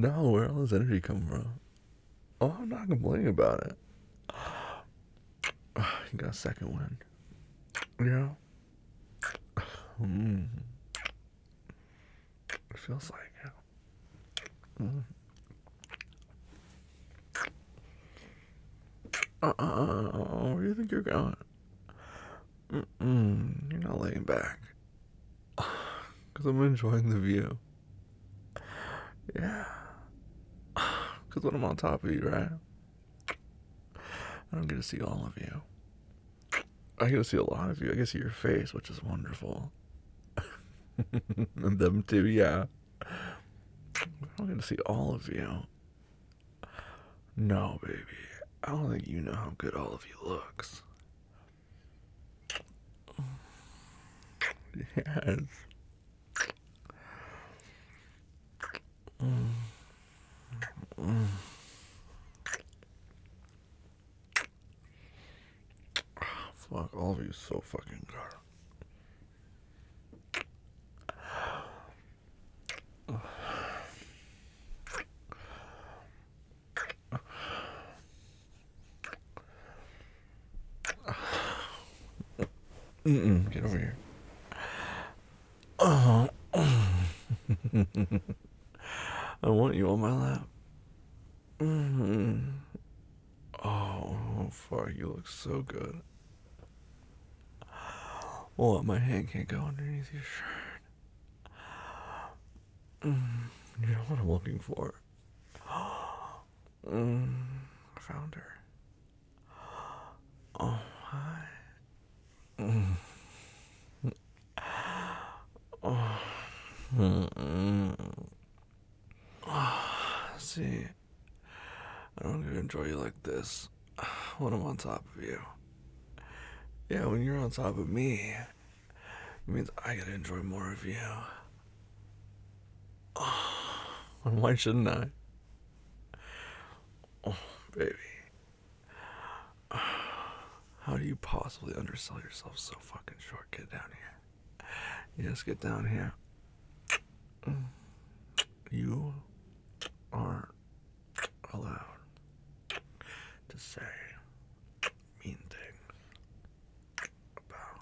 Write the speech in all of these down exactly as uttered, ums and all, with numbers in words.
No, where all this energy come from? Oh, I'm not complaining about it. You got a second one. Yeah. Mm. It feels like it. Mm. Uh-uh. Where do you think you're going? Mm-mm. You're not laying back. Because I'm enjoying the view. Yeah. Because when I'm on top of you, right? I don't get to see all of you. I get to see a lot of you. I get to see your face, which is wonderful. And them too, yeah. I don't get to see all of you. No, baby. I don't think you know how good all of you looks. Yes. Mm. Mm. Fuck, all of you so fucking good. Mm-mm, get over here. Oh. I want you on my lap. Mm-hmm. Oh, fuck, you look so good. What, my hand can't go underneath your shirt? Mm, you know what I'm looking for? Mm, I found her. Oh, hi. Mm. Oh. Mm-mm. Oh, see, I don't get to enjoy you like this when I'm on top of you. Yeah, when you're on top of me, it means I get to enjoy more of you. Oh, why shouldn't I? Oh, baby. How do you possibly undersell yourself so fucking short? Get down here. Yes, get down here. You aren't allowed to say mean things about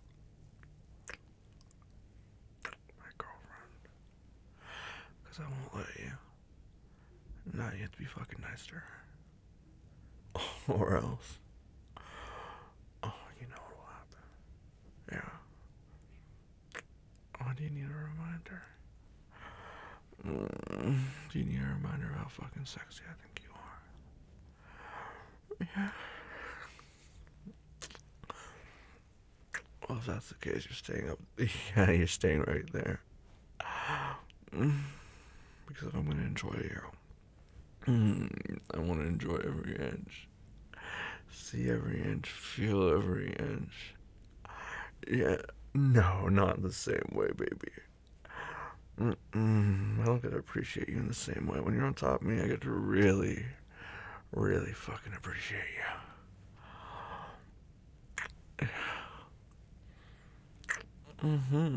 my girlfriend. Because I won't let you. Now you have to be fucking nice to her. Or else. Oh, you know what will happen. Yeah. Oh, do you need a reminder? Mm, do you need a reminder of how fucking sexy I think you are? Yeah. Well, if that's the case, you're staying up. Yeah, you're staying right there. Mm, because if I'm gonna enjoy you, mm, I want to enjoy every inch. See every inch, feel every inch. Yeah, no, not the same way, baby. Mm-mm, I don't get to appreciate you in the same way. When you're on top of me, I get to really, really fucking appreciate you. Mm-hmm.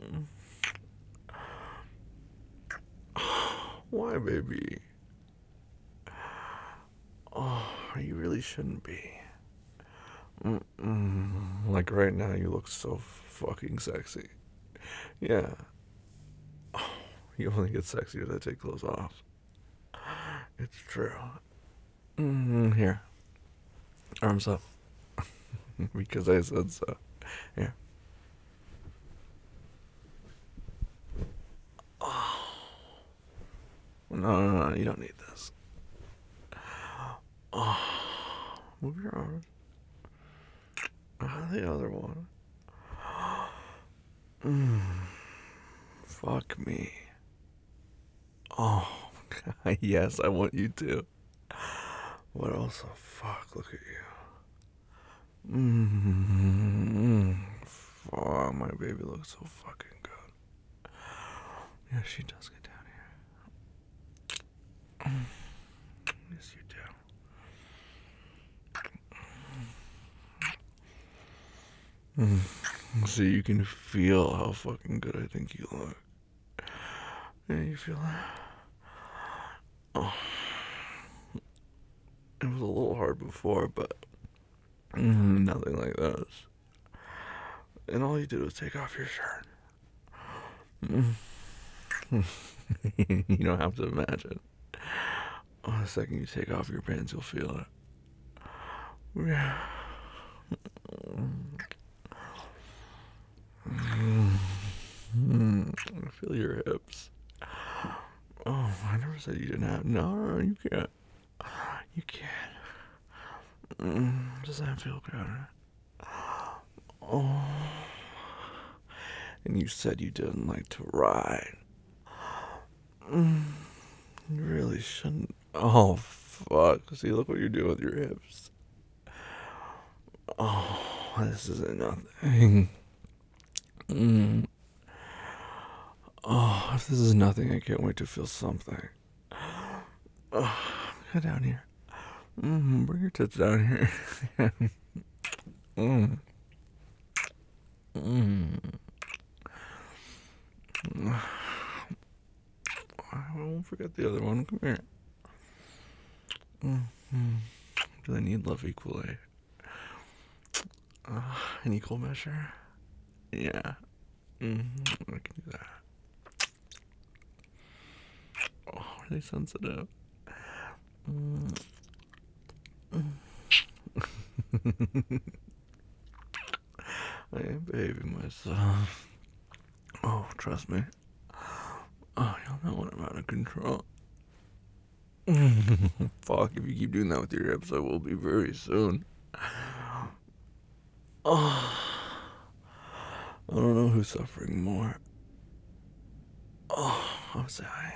Why, baby? Oh, you really shouldn't be. Mm-mm. Like right now, you look so fucking sexy. Yeah. Oh, you only get sexier as I take clothes off. It's true. Mm, here. Arms up. Because I said so. Here. Oh. No, no, no, you don't need this. Oh. Move your arms. Ah, the other one. Mm. Fuck me. Oh. Yes, I want you to. But also, fuck, look at you. Mmm. Fuck, my baby looks so fucking good. Yeah, she does get down here. Yes, you do. Mm. So you can feel how fucking good I think you look. Yeah, you feel that? Oh, it was a little hard before, but mm, nothing like this. And all you did was take off your shirt. You don't have to imagine. Oh, the second you take off your pants, you'll feel it. Yeah. I feel your hips. Oh, I never said you didn't have. No, no, you can't. You can't. Mm, does that feel better? Oh. And you said you didn't like to ride. Mm, you really shouldn't. Oh, fuck. See, look what you're doing with your hips. Oh, this isn't nothing. Mm. Oh, if this is nothing, I can't wait to feel something. Oh, get down here. Mm, bring your tits down here. mm. Mm. I won't forget the other one. Come here. Mm-hmm. Do they need love equally? Uh, an equal measure? Yeah. Mm-hmm. I can do that. Oh, really sensitive. Mm. I am behaving myself. Oh, trust me. Oh, y'all know when I'm out of control. Fuck, if you keep doing that with your hips, I will be very soon. Oh, I don't know who's suffering more. Oh, I would say I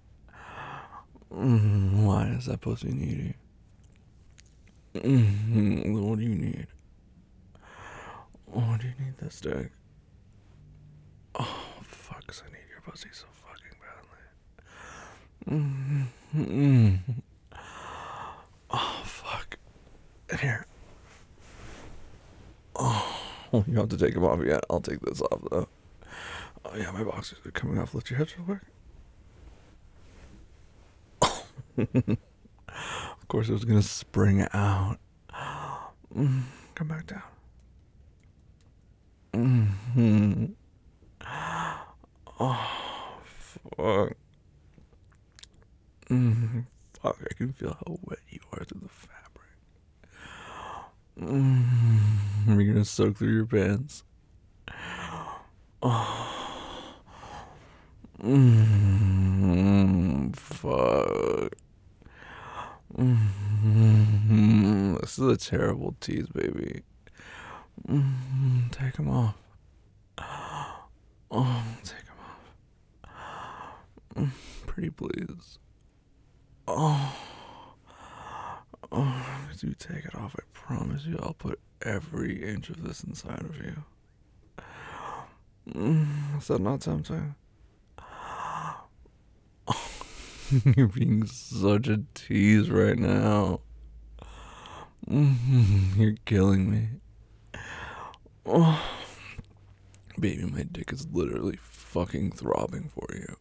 am. Mm, why is that pussy needy? Mm, what do you need? Oh, do you need this dick? Oh, fuck, 'cause I need your pussy so fucking badly. Mm-hmm. Oh, fuck. And here. Oh, you don't have to take them off yet. I'll take this off, though. Oh, yeah, my boxers are coming off. Lift your hips real quick. Of course, it was going to spring out. Mm, come back down. Mm-hmm. Oh, fuck. Mm, fuck, I can feel how wet you are through the fabric. Mm, are you gonna soak through your pants? Oh. Mm, fuck. Mm, this is a terrible tease, baby. Mm, take them off. Oh, take them off. Mm, pretty please. Oh. Oh, if you take it off, I promise you I'll put every inch of this inside of you. Mm, is that not tempting? Oh, you're being such a tease right now. Mm, you're killing me. Oh, baby, my dick is literally fucking throbbing for you.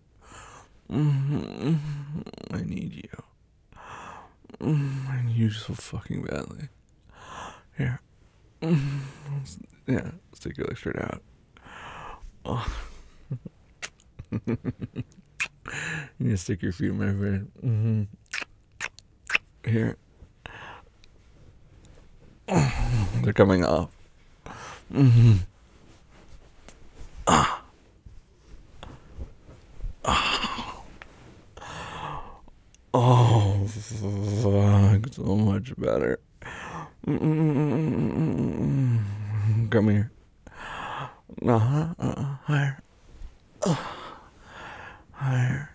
Mm, I need you. Mm, I need you so fucking badly. Here. Mm, yeah, stick your leg straight out. Oh. You need to stick your feet in my bed. Mm-hmm. Here. Oh, they're coming off. Mm-hmm. Ah. Ah. Oh, fuck. So much better. Mm-mm-mm-mm-mm. Come here. Uh-huh. Uh-uh. Higher. Uh. Higher.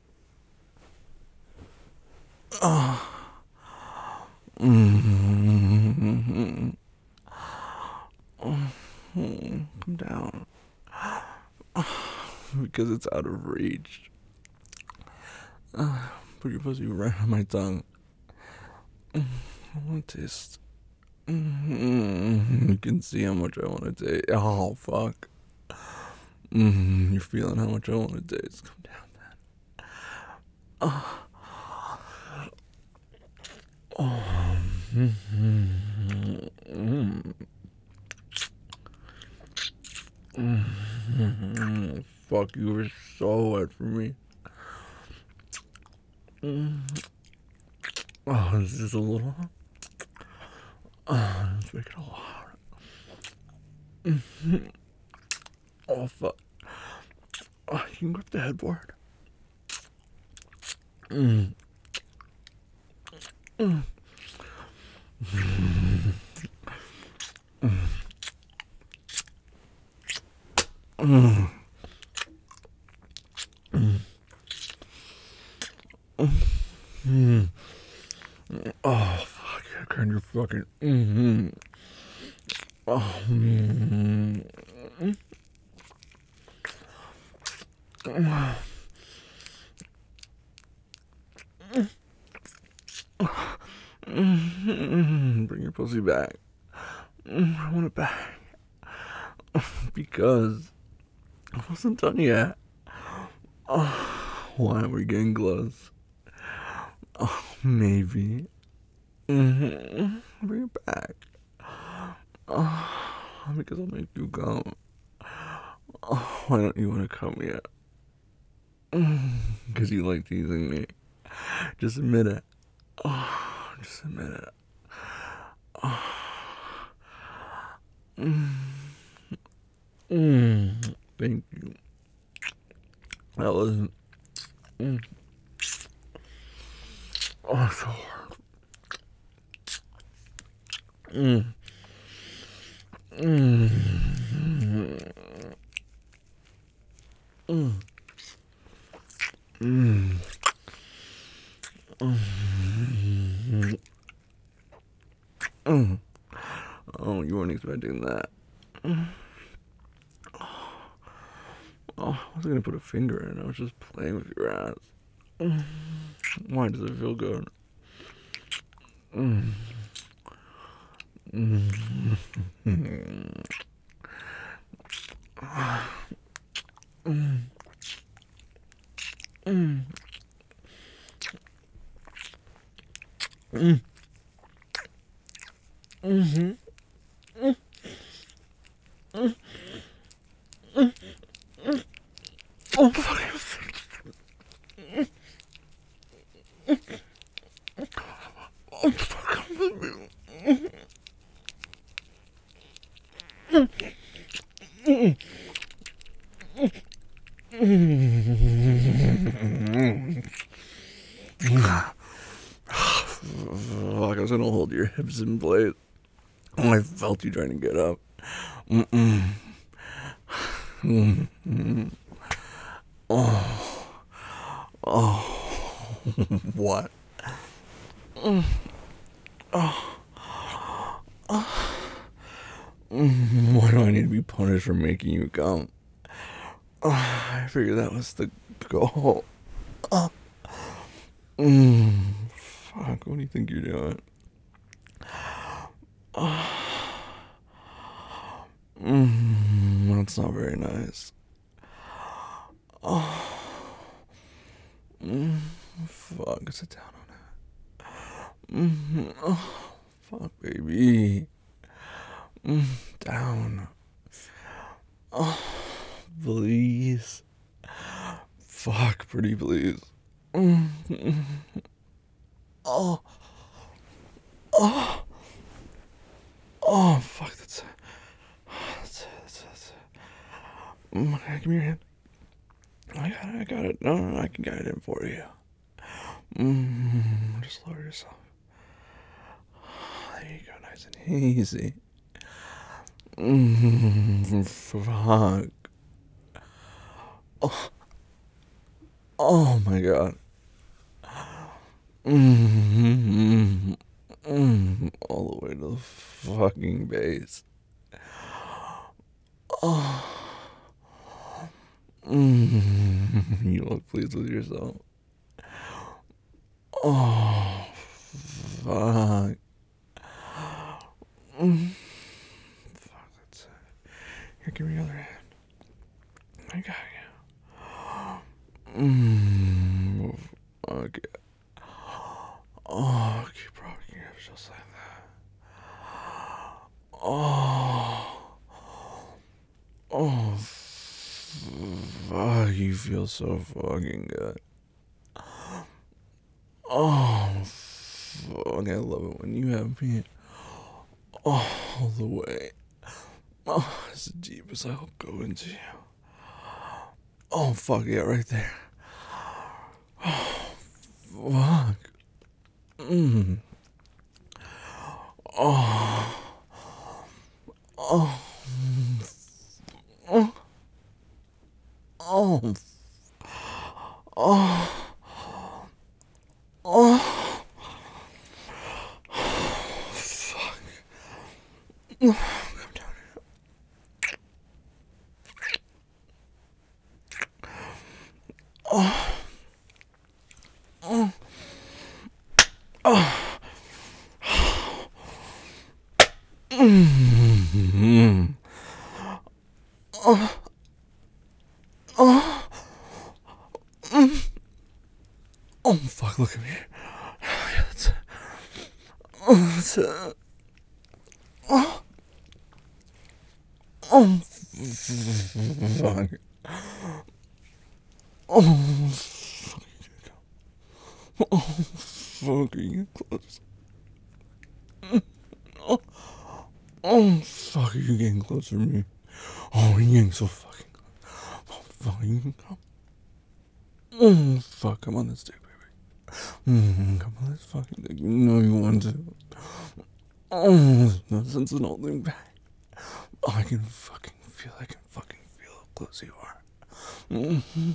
Oh. Mm-hmm. Mm-hmm. Come down. Because it's out of reach. Uh, put your pussy right on my tongue. I want to taste. Mm-hmm. You can see how much I want to taste. Oh, fuck. Mm-hmm. You're feeling how much I want to taste. Come down, man. Oh. Fuck, you were so wet for me. Oh, it's just a little. Oh, let's make it a lot. Oh, fuck. Oh, you can grip the headboard. Mm. Mm. Mm. Mm. Mm. Oh, fuck. I can't you fucking. Mm-hmm. Oh, mm. Bring your pussy back. I want it back. Because I wasn't done yet. Oh, why are we getting close? Oh, maybe. Mm-hmm. Bring it back. Oh, because I'll make you come. Oh, why don't you want to come yet? Because you like teasing me. Just admit it. Oh, just admit it. Oh. Mm. Mm. Thank you. That was. Mm. Oh, so hard. Mm. Mm. Mm. Mm. Mm. Mm. Oh, you weren't expecting that. Mm. Oh, I was gonna put a finger in. I was just playing with your ass. Mm. Why does it feel good? Mm. Mm. Mm. Mm. Mm. Mm. Mm-hmm. Mm. Mm. Mm. Mm. Oh, fuck. Oh, fuck. Mm. Fuck, I was gonna hold your hips in place. Oh, I felt you trying to get up. Mm-mm. Mm-mm. Oh. Oh. What? Mm. Oh. Oh. Mm. Why do I need to be punished for making you come? Oh, I figured that was the goal. Oh. Mm. Fuck, what do you think you're doing? Oh. Mm. That's not very nice. Oh. Mm. Fuck, sit down on it. Mm. Oh. Fuck, baby. Mm. Down. Oh. Please. Fuck, pretty please. Mm. Oh. Oh. Oh, fuck, that's it. That's it, that's it, that's it. Mm, okay, give me your hand. I got it, I got it. No, no, no, I can guide it in for you. Mm, just lower yourself. There you go, nice and easy. Mm, fuck. Oh, oh my god. Mm, mm, all the way to the fucking base. Oh. Mm, you look pleased with yourself. Oh, fuck. Mm. Fuck, that's it. Here, give me your other hand. I got you. Mm. Okay. Oh, keep rocking you feel so fucking good. Oh, fuck, I love it when you have me all the way. Oh, as deep as I'll go into you. Oh, fuck, yeah, right there. Oh, fuck. Mm. Oh. Oh. Oh. Oh. Oh. Oh. Fuck. Come down here. Oh. Oh. Oh. Mm-hmm. Oh. Oh. Mm. Oh, fuck, look at me. Oh, yeah, that's it. Oh, that's it. Oh. Oh, fuck. Oh, fuck. Oh, fuck, are you close? Oh, oh, fuck, are you getting closer to me? Oh, you're getting so fucking close. Oh, fuck, you can come. Oh, fuck, come on this dick, baby. Mm, come on this fucking dick. You know you want to. Oh, there's no sense in holding back. Oh, I can fucking feel, I can fucking feel how close you are. Mm-hmm.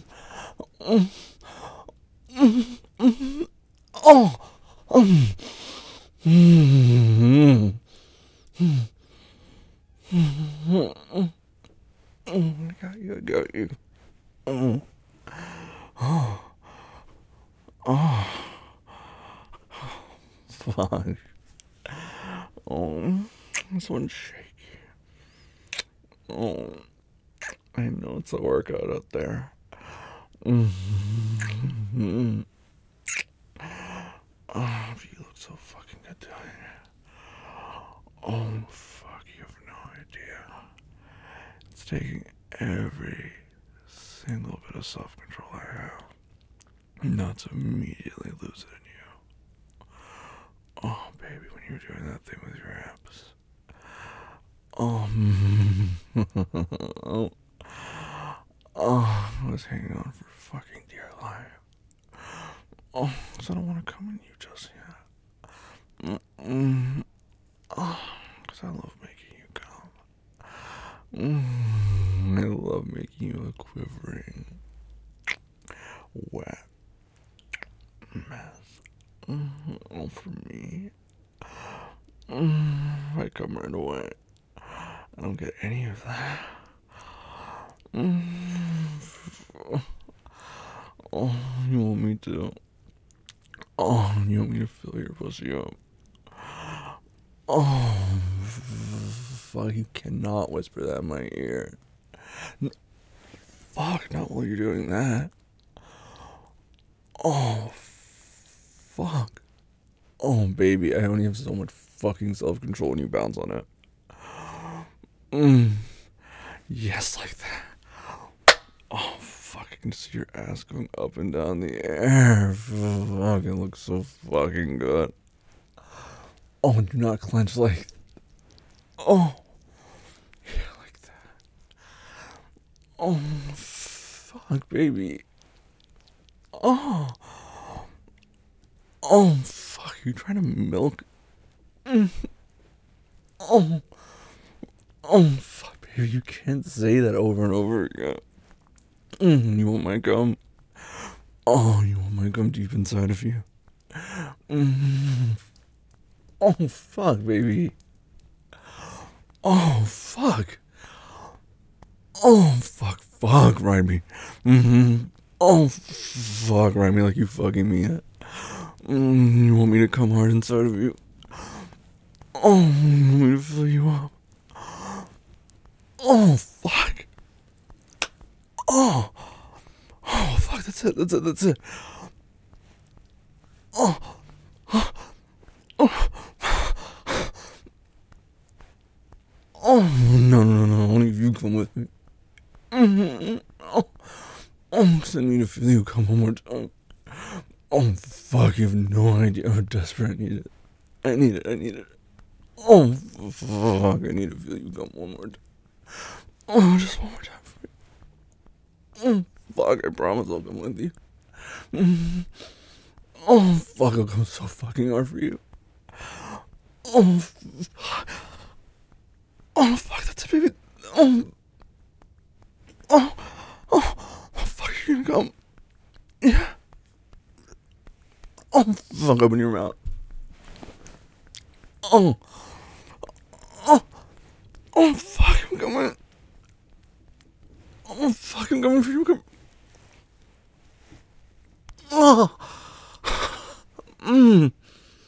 Mm-hmm. Mm-hmm. Oh. Um. Mm-hmm. Mm-hmm. I got you, I got you. Oh. Oh. Oh. Fuck. Oh. This one's shaky. Oh. I know it's a workout out there. Mm-hmm. Oh, you look so fucking good doing it. Oh, fuck, you have no idea. It's taking every single bit of self-control I have not to immediately lose it in you. Oh, baby, when you're doing that thing with your abs. Oh, oh, oh, I was hanging on for fucking dear life. Oh, because I don't want to come in you just yet. Mm-mm. Oh, because I love making you come. Mm, I love making you a quivering, wet mess. Mm, all for me. Mm, I come right away. I don't get any of that. Mm, oh, you want me to? Oh, you want me to fill your pussy up? Oh, fuck, you cannot whisper that in my ear. N- fuck, not while you're doing that. Oh, fuck. Oh, baby, I only have so much fucking self-control when you bounce on it. Mm. Yes, like that. Oh, fuck, I can see your ass going up and down the air. Fuck, it looks so fucking good. Oh, do not clench like... Oh. Yeah, like that. Oh, fuck, baby. Oh. Oh, fuck, you trying to milk? Mm. Oh. Oh, fuck, baby, you can't say that over and over again. Mm, you want my gum? Oh, you want my gum deep inside of you? Mm. Oh, fuck, baby. Oh, fuck. Oh, fuck, fuck, ride me. Mm-hmm. Oh, fuck, ride me like you fucking me yet. Mm, you want me to come hard inside of you? Oh, you want me to fill you up? Oh, fuck. Oh. Oh, fuck, that's it, that's it, that's it. Oh. Oh. Oh. Oh, no, no, no, only if you come with me. Mm-hmm. Oh. Oh, 'cause I need to feel you come one more time. Oh, fuck, you have no idea how desperate I need it. I need it, I need it. Oh, fuck, I need to feel you come one more time. Oh, just one more time for me. Oh, fuck, I promise I'll come with you. Oh, fuck, I'll come so fucking hard for you. Oh, fuck. Oh, fuck, that's it, baby. Oh, oh, oh, oh, fuck, you're gonna come. Yeah. Oh, fuck, open your mouth. Oh, oh, oh, fuck, I'm coming. Oh, fuck, I'm coming for you. Come. Oh, mmm.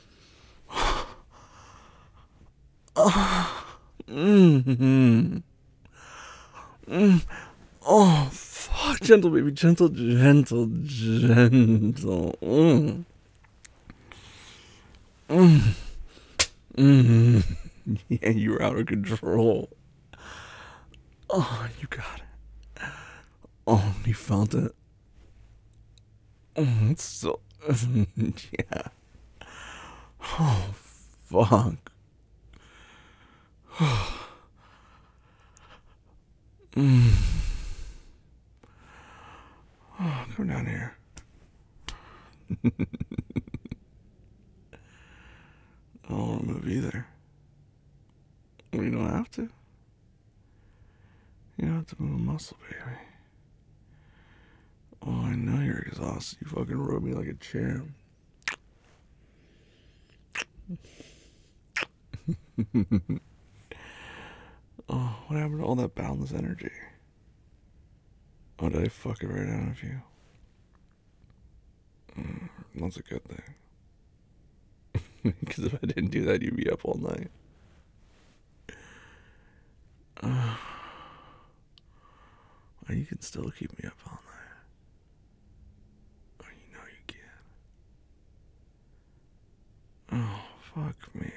Oh, mmm. Mmm. Oh, fuck, gentle, baby, gentle, gentle, gentle. Mmm. Mmm. Mmm. Yeah, you were out of control. Oh, you got it. Oh, you felt it. Oh, it's so. Yeah. Oh, fuck. Mm. Oh, come down here. I don't want to move either. Well, you don't have to. You don't have to move a muscle, baby. Oh, I know you're exhausted. You fucking rode me like a champ. Oh, what happened to all that boundless energy? Oh, did I fuck it right out of you? Mm, that's a good thing. Because if I didn't do that, you'd be up all night. Uh, well, you can still keep me up all night. Oh, you know you can. Oh, fuck me.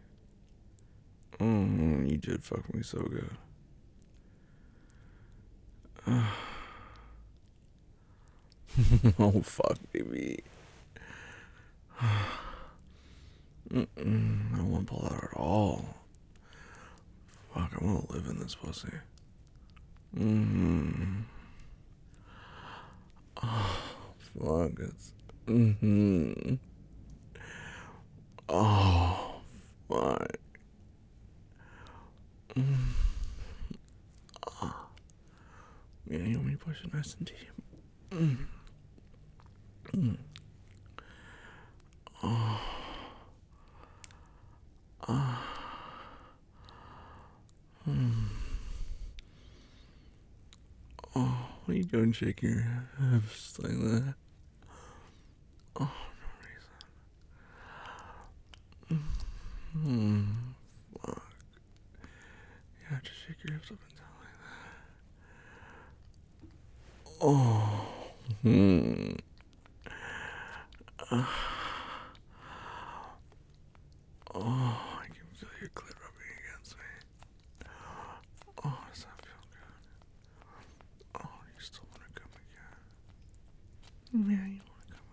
Oh, you did fuck me so good. Uh. Oh, fuck, baby. Mm-mm, I don't want to pull that at all. Fuck, I want to live in this pussy. Mm-hmm. Oh, fuck, it's... Mm-hmm. Oh, fuck. Mm. Oh. Yeah, you want me to push it nice and deep? Mm. Mm. Oh. Ah. Mm. Oh, what are you doing shaking your hips like that? Oh, no reason. Mm. Fuck. Yeah, just shake your hips up and down like that. Oh. Hmm. Uh. Oh, I can feel your clit rubbing against me. Oh, does that feel good? Oh, you still want to come again? Yeah, you want to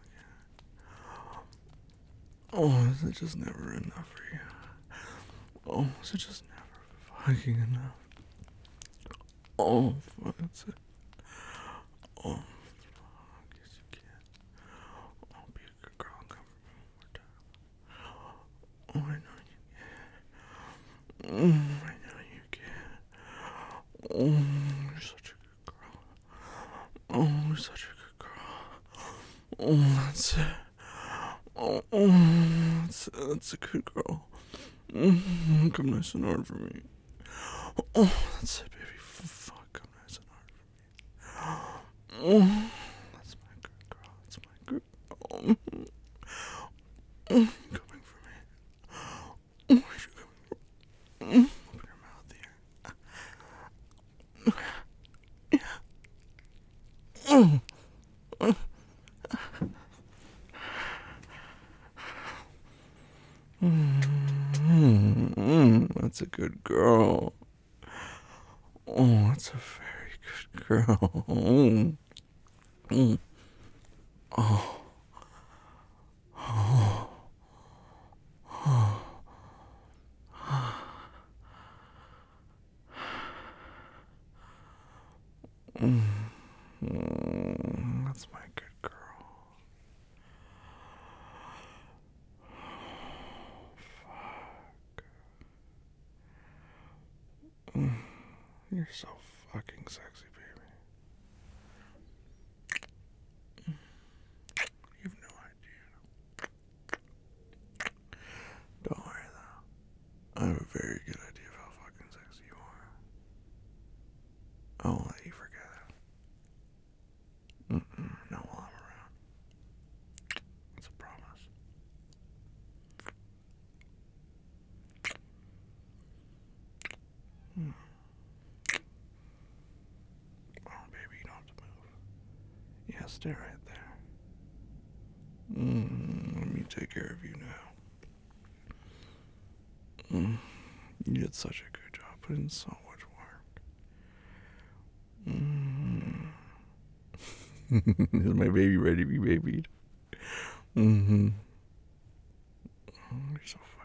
come again. Oh, is it just never enough for you? Oh, is it just never fucking enough? Oh, fuck, that's it. Oh, fuck, yes you can. Oh, be a good girl and come for me one more time. Oh, I know you can. Mm, I know you can. Oh, you're such a good girl. Oh, you're such a good girl. Oh, that's it. Oh, oh that's, that's a good girl. Mm, come nice and hard for me. Oh, that's it, baby. Fuck, come nice and hard for me. Oh, that's my good girl. That's my good girl. Oh, you're coming for me. Oh, you're coming for me. Open your mouth here. Yeah. Oh. Mm, that's a good girl. Oh, that's a very good girl. Mm. Oh. Oh. Oh. Mm. Mm. That's my good girl. Fuck. Mm. You're so fucking sexy, baby. You have no idea. Don't worry though. I have a very good idea of how fucking sexy you are. I won't let you forget it. Mm-mm. Not while I'm around. It's a promise. Mm. Oh, baby, you don't have to move. Yeah, stay right there. Mm. Let me take care of you now. Mm. You did such a good job. Put in so much work. Mm. Is my baby ready to be babied? Mm-hmm. Oh, you're so